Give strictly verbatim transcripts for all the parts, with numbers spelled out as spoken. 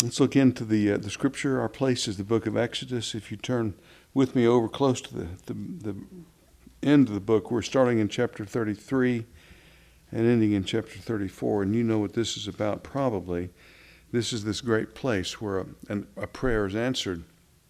Let's look into the uh, the scripture. Our place is the book of Exodus. If you turn with me over close to the, the, the end of the book, we're starting in chapter thirty-three and ending in chapter thirty-four. And you know what this is about probably. This is this great place where a, an, a prayer is answered.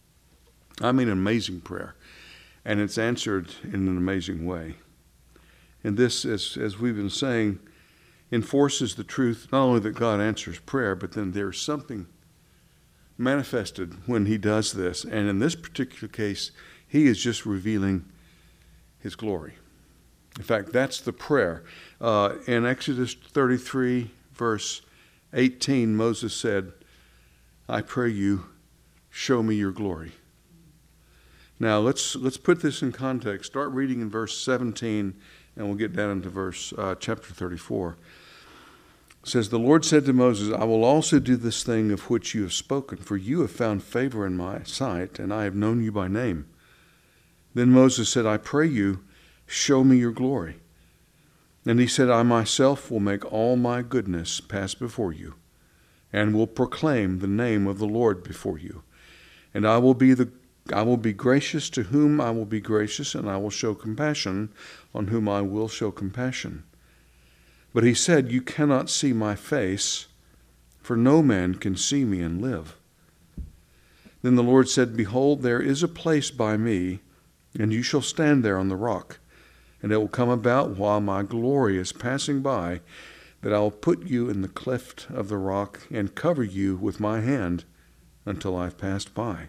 I mean an amazing prayer. And it's answered in an amazing way. And this, as, as we've been saying, enforces the truth not only that God answers prayer, but then there's something manifested when he does this. And in this particular case, he is just revealing his glory. In fact, that's the prayer. Uh, in Exodus thirty-three, verse eighteen, Moses said, I pray you, show me your glory. Now, let's let's put this in context. Start reading in verse seventeen, and we'll get down into verse uh, chapter thirty-four. It says, the Lord said to Moses, I will also do this thing of which you have spoken, for you have found favor in my sight, and I have known you by name. Then Moses said, I pray you, show me your glory. And he said, I myself will make all my goodness pass before you, and will proclaim the name of the Lord before you. And I will be the I will be gracious to whom I will be gracious, and I will show compassion on whom I will show compassion. But he said, you cannot see my face, for no man can see me and live. Then the Lord said, behold, there is a place by me, and you shall stand there on the rock. And it will come about while my glory is passing by, that I will put you in the cleft of the rock and cover you with my hand until I've passed by.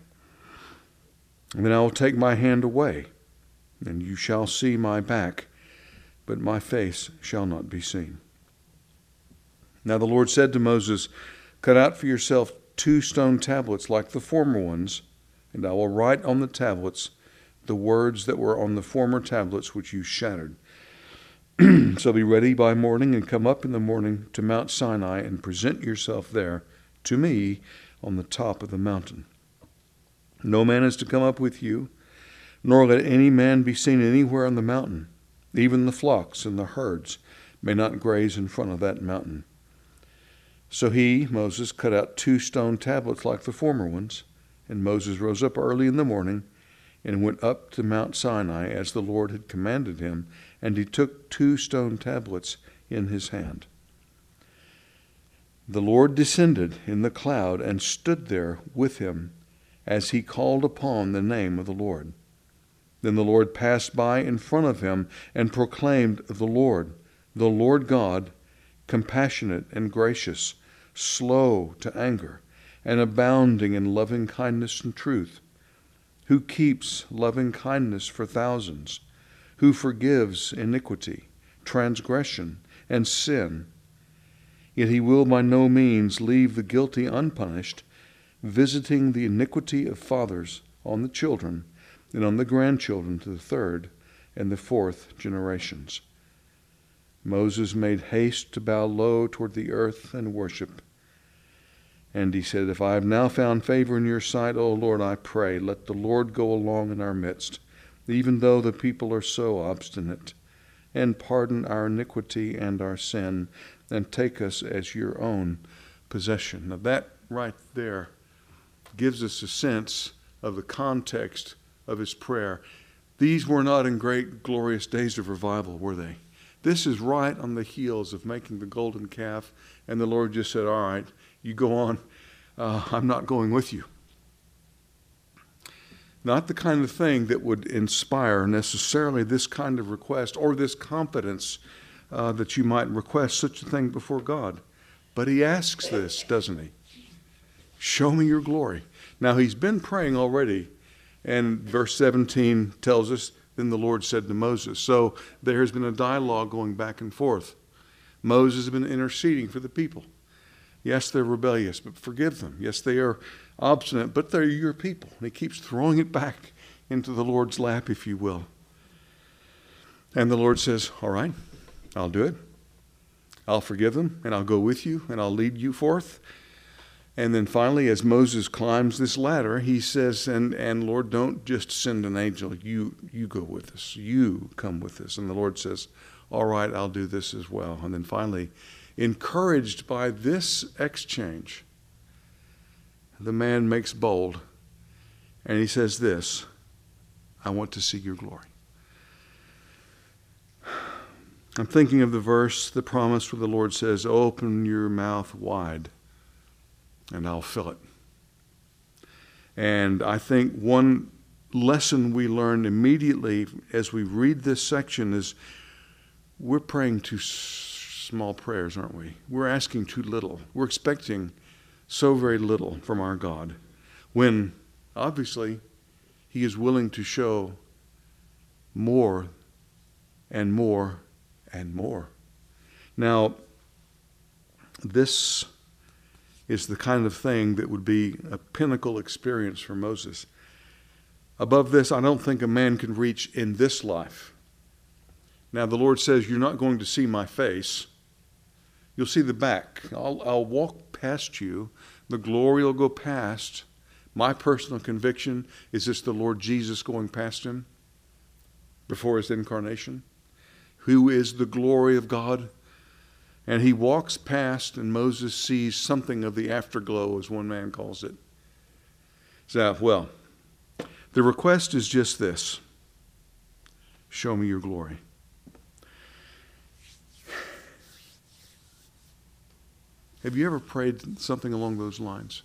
And then I will take my hand away, and you shall see my back, but my face shall not be seen. Now the Lord said to Moses, cut out for yourself two stone tablets like the former ones, and I will write on the tablets the words that were on the former tablets which you shattered. So be ready by morning and come up in the morning to Mount Sinai and present yourself there to me on the top of the mountain. No man is to come up with you, nor let any man be seen anywhere on the mountain. Even the flocks and the herds may not graze in front of that mountain. So he, Moses, cut out two stone tablets like the former ones, and Moses rose up early in the morning and went up to Mount Sinai as the Lord had commanded him, and he took two stone tablets in his hand. The Lord descended in the cloud and stood there with him as he called upon the name of the Lord. Then the Lord passed by in front of him and proclaimed, the Lord, the Lord God, compassionate and gracious, slow to anger, and abounding in loving kindness and truth, who keeps loving kindness for thousands, who forgives iniquity, transgression, and sin. Yet he will by no means leave the guilty unpunished, visiting the iniquity of fathers on the children, and on the grandchildren to the third and the fourth generations. Moses made haste to bow low toward the earth and worship. And he said, if I have now found favor in your sight, O Lord, I pray, let the Lord go along in our midst, even though the people are so obstinate, and pardon our iniquity and our sin, and take us as your own possession. Now that right there gives us a sense of the context of his prayer. These were not in great glorious days of revival, were they? This is right on the heels of making the golden calf, and the Lord just said, all right, you go on. Uh, I'm not going with you. Not the kind of thing that would inspire necessarily this kind of request or this confidence uh, that you might request such a thing before God. But he asks this, doesn't he? Show me your glory. Now he's been praying already, and verse seventeen tells us, then the Lord said to Moses. So there has been a dialogue going back and forth. Moses has been interceding for the people. Yes, they're rebellious, but forgive them. Yes, they are obstinate, but they're your people. And he keeps throwing it back into the Lord's lap, if you will. And the Lord says, all right, I'll do it. I'll forgive them, and I'll go with you, and I'll lead you forth. And then finally, as Moses climbs this ladder, he says, and, and Lord, don't just send an angel. You, you go with us. You come with us. And the Lord says, all right, I'll do this as well. And then finally, encouraged by this exchange, the man makes bold, and he says this, I want to see your glory. I'm thinking of the verse, the promise where the Lord says, open your mouth wide, and I'll fill it. And I think one lesson we learn immediately as we read this section is we're praying too small prayers, aren't we? We're asking too little. We're expecting so very little from our God, when obviously He is willing to show more and more and more. Now, this is the kind of thing that would be a pinnacle experience for Moses. Above this, I don't think a man can reach in this life. Now, the Lord says, you're not going to see my face. You'll see the back. I'll, I'll walk past you. The glory will go past. My personal conviction is this the Lord Jesus going past him before his incarnation, who is the glory of God. And he walks past, and Moses sees something of the afterglow, as one man calls it. So, well, the request is just this. Show me your glory. Have you ever prayed something along those lines?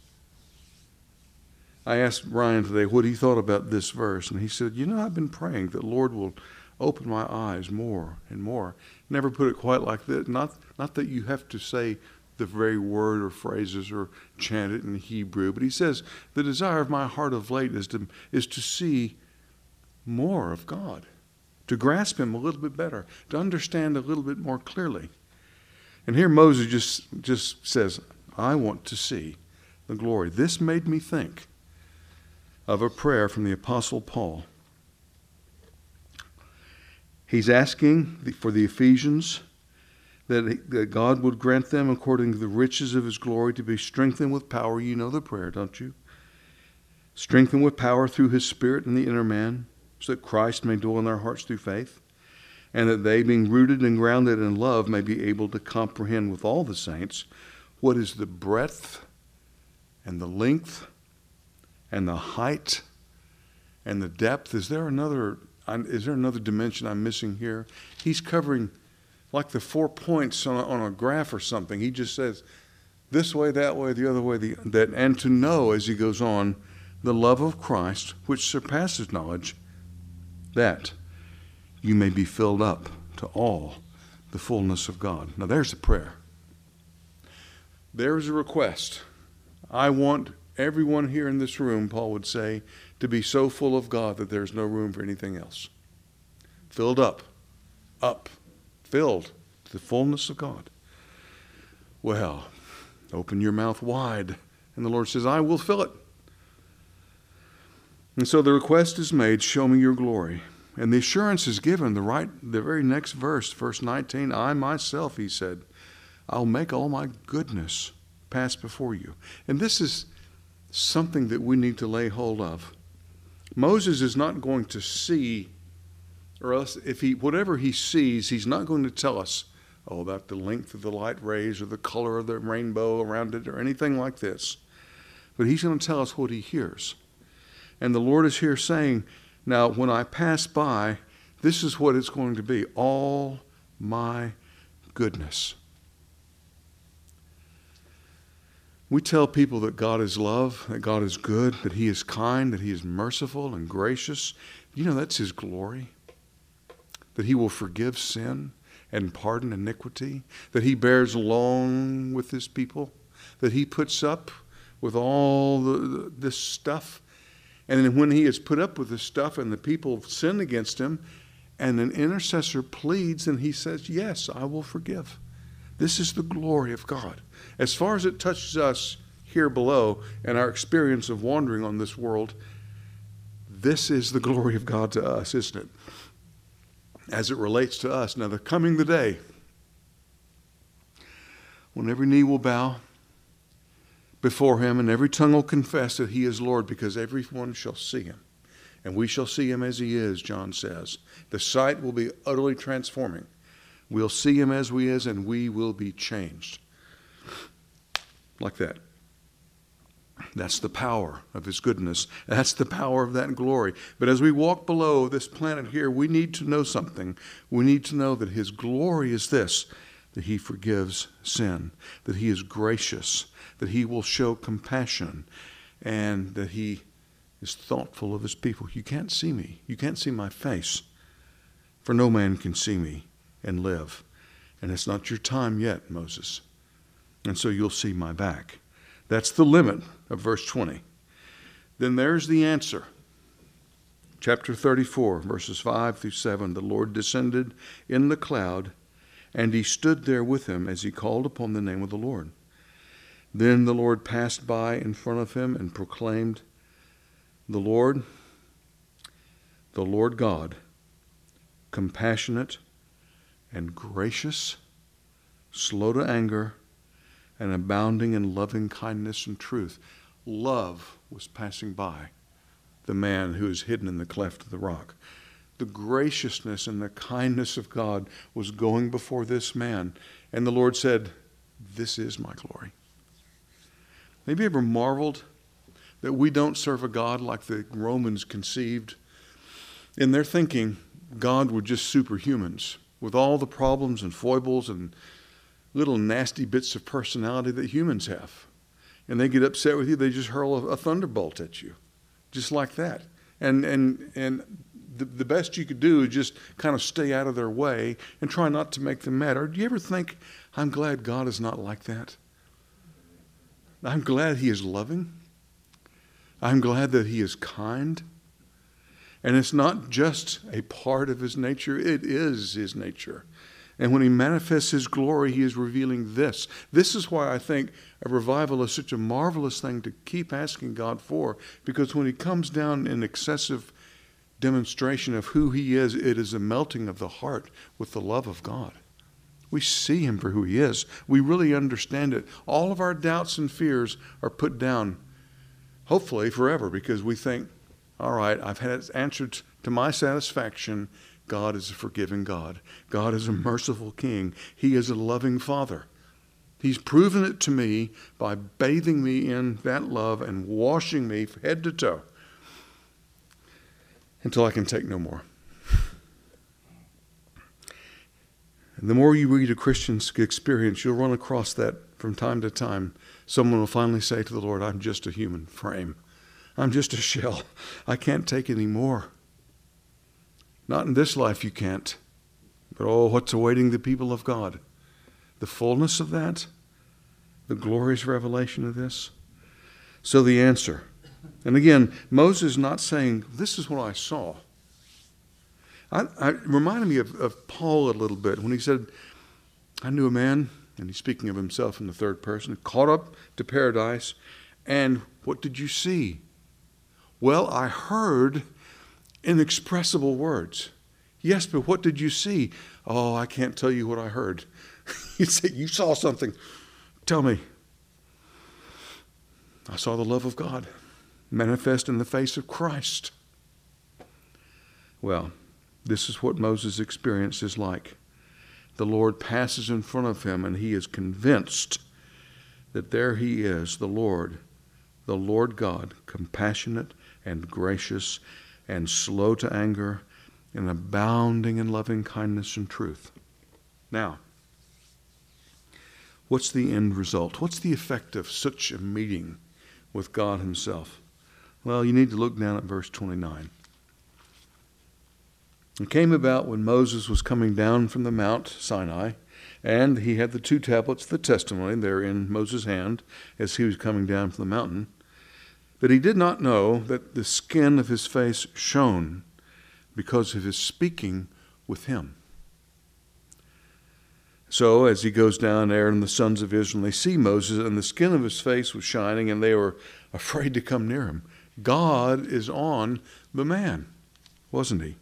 I asked Ryan today what he thought about this verse, and he said, you know, I've been praying that the Lord will open my eyes more and more. Never put it quite like that. Not, not that you have to say the very word or phrases or chant it in Hebrew, but he says, the desire of my heart of late is to, is to see more of God, to grasp him a little bit better, to understand a little bit more clearly. And here Moses just, just says, I want to see the glory. This made me think of a prayer from the Apostle Paul. He's asking for the Ephesians that, that God would grant them, according to the riches of his glory, to be strengthened with power. You know the prayer, don't you? Strengthened with power through his Spirit in the inner man, so that Christ may dwell in their hearts through faith, and that they, being rooted and grounded in love, may be able to comprehend with all the saints what is the breadth and the length and the height and the depth. Is there another is there another dimension I'm missing here? He's covering like the four points on a, on a graph or something. He just says this way, that way, the other way, the, that, and to know, as he goes on, the love of Christ, which surpasses knowledge, that you may be filled up to all the fullness of God. Now there's the prayer. There's a request. I want everyone here in this room, Paul would say, to be so full of God that there's no room for anything else. Filled up, up, filled to the fullness of God. Well, open your mouth wide. And the Lord says, I will fill it. And so the request is made, show me your glory. And the assurance is given, the right, the very next verse, verse nineteen, I myself, he said, I'll make all my goodness pass before you. And this is something that we need to lay hold of. Moses is not going to see, or else if he, whatever he sees, he's not going to tell us, oh, about the length of the light rays or the color of the rainbow around it or anything like this. But he's going to tell us what he hears. And the Lord is here saying, now, when I pass by, this is what it's going to be. All my goodness. We tell people that God is love, that God is good, that he is kind, that he is merciful and gracious. You know, that's his glory. That he will forgive sin and pardon iniquity. That he bears long with his people. That he puts up with all the, the, this stuff. And then when he has put up with this stuff and the people sin against him, and an intercessor pleads, and he says, yes, I will forgive. This is the glory of God. As far as it touches us here below and our experience of wandering on this world, this is the glory of God to us, isn't it? As it relates to us. Now, the coming the day when every knee will bow before him, and every tongue will confess that he is Lord, because everyone shall see him. And we shall see him as he is, John says. The sight will be utterly transforming. We'll see him as he is, and we will be changed. Like that. That's the power of his goodness. That's the power of that glory. But as we walk below this planet here, we need to know something. We need to know that his glory is this, that he forgives sin, that he is gracious, that he will show compassion, and that he is thoughtful of his people. You can't see me. You can't see my face, for no man can see me and live. And it's not your time yet, Moses. And so you'll see my back. That's the limit of verse twenty. Then there's the answer. Chapter thirty-four, verses five through seven. The Lord descended in the cloud, and he stood there with him as he called upon the name of the Lord. Then the Lord passed by in front of him and proclaimed, The Lord, the Lord God, compassionate and gracious, slow to anger, and abounding in loving kindness and truth. Love was passing by the man who is hidden in the cleft of the rock. The graciousness and the kindness of God was going before this man. And the Lord said, This is my glory. Have you ever marveled that we don't serve a God like the Romans conceived? In their thinking, God were just superhumans with all the problems and foibles and little nasty bits of personality that humans have. And they get upset with you, they just hurl a, a thunderbolt at you, just like that. And and and the, the best you could do is just kind of stay out of their way and try not to make them mad. Or do you ever think, I'm glad God is not like that? I'm glad he is loving. I'm glad that he is kind. And it's not just a part of his nature, it is his nature. And when he manifests his glory, he is revealing this. This is why I think a revival is such a marvelous thing to keep asking God for, because when he comes down in excessive demonstration of who he is, it is a melting of the heart with the love of God. We see him for who he is. We really understand it. All of our doubts and fears are put down, hopefully forever, because we think, all right, I've had it answered to my satisfaction. God is a forgiving God. God is a merciful King. He is a loving Father. He's proven it to me by bathing me in that love and washing me head to toe until I can take no more. And the more you read a Christian's experience, you'll run across that from time to time. Someone will finally say to the Lord, I'm just a human frame. I'm just a shell. I can't take any more. Not in this life you can't. But oh, what's awaiting the people of God? The fullness of that? The glorious revelation of this? So the answer. And again, Moses is not saying, this is what I saw. I, I it reminded me of, of Paul a little bit when he said, I knew a man, and he's speaking of himself in the third person, caught up to paradise, and what did you see? Well, I heard inexpressible words. Yes, but what did you see? Oh, I can't tell you what I heard. You say, you saw something. Tell me. I saw the love of God manifest in the face of Christ. Well, this is what Moses' experience is like. The Lord passes in front of him, and he is convinced that there he is, the Lord, the Lord God, compassionate and gracious and slow to anger, and abounding in loving kindness and truth. Now, what's the end result? What's the effect of such a meeting with God himself? Well, you need to look down at verse twenty-nine. It came about when Moses was coming down from the Mount Sinai, and he had the two tablets of the testimony there in Moses' hand as he was coming down from the mountain, that he did not know that the skin of his face shone because of his speaking with him. So as he goes down, Aaron and the sons of Israel, and they see Moses, and the skin of his face was shining, and they were afraid to come near him. God is on the man, wasn't he?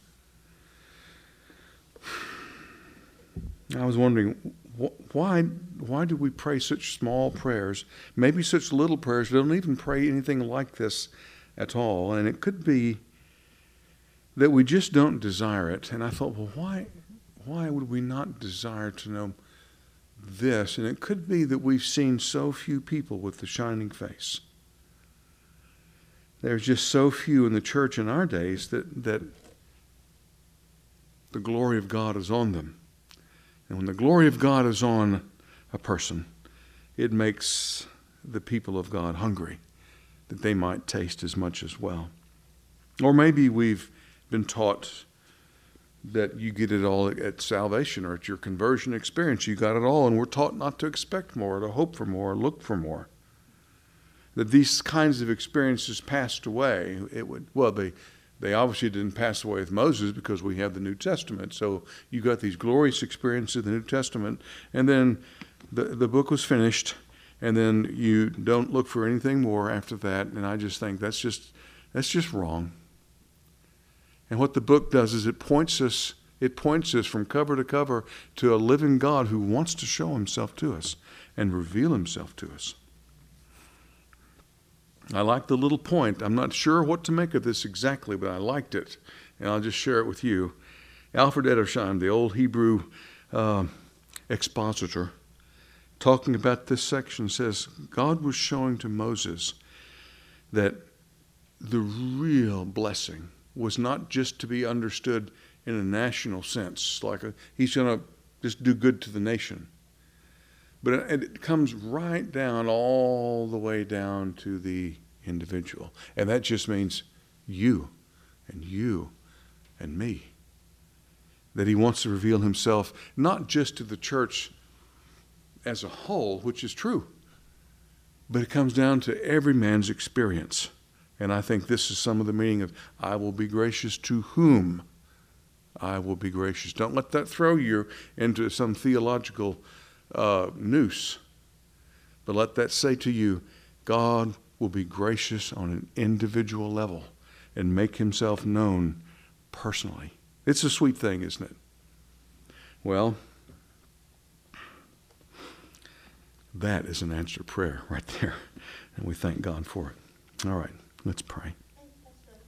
I was wondering, why, why do we pray such small prayers, maybe such little prayers? We don't even pray anything like this at all. And it could be that we just don't desire it. And I thought, well, why, why would we not desire to know this? And it could be that we've seen so few people with the shining face. There's just so few in the church in our days that, that the glory of God is on them. And when the glory of God is on a person, it makes the people of God hungry, that they might taste as much as well. Or maybe we've been taught that you get it all at salvation or at your conversion experience. You got it all, and we're taught not to expect more, to hope for more, look for more. That these kinds of experiences passed away. It would well, they they obviously didn't pass away with Moses because we have the New Testament. So you got these glorious experiences of the New Testament, and then the the book was finished, and then you don't look for anything more after that. And I just think that's just that's just wrong. And what the book does is it points us, it points us from cover to cover to a living God who wants to show himself to us and reveal himself to us. I like the little point. I'm not sure what to make of this exactly, but I liked it. And I'll just share it with you. Alfred Edersheim, the old Hebrew uh, expositor, talking about this section, says God was showing to Moses that the real blessing was not just to be understood in a national sense, like a, he's going to just do good to the nation. But it, it comes right down, all the way down to the individual. And that just means you and you and me. That he wants to reveal himself not just to the church as a whole, which is true, but it comes down to every man's experience. And I think this is some of the meaning of, I will be gracious to whom I will be gracious. Don't let that throw you into some theological uh, noose. But let that say to you, God will be gracious on an individual level and make himself known personally. It's a sweet thing, isn't it? Well, that is an answered prayer right there. And we thank God for it. All right. Let's pray.